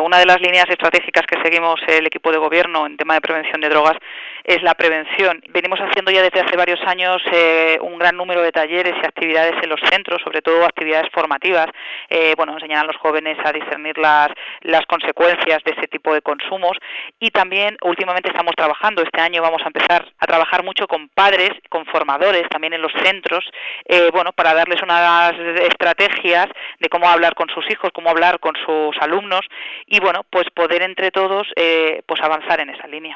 una de las líneas estratégicas que seguimos el equipo de gobierno en tema de prevención de drogas es la prevención. Venimos haciendo ya desde hace varios años un gran número de talleres y actividades en los centros, sobre todo actividades formativas, enseñar a los jóvenes a discernir las consecuencias de ese tipo de consumos, y también últimamente estamos trabajando, este año vamos a empezar a trabajar mucho con padres, con formadores también en los centros, para darles unas estrategias de cómo hablar con sus hijos, cómo hablar con sus alumnos y poder entre todos avanzar en esa línea.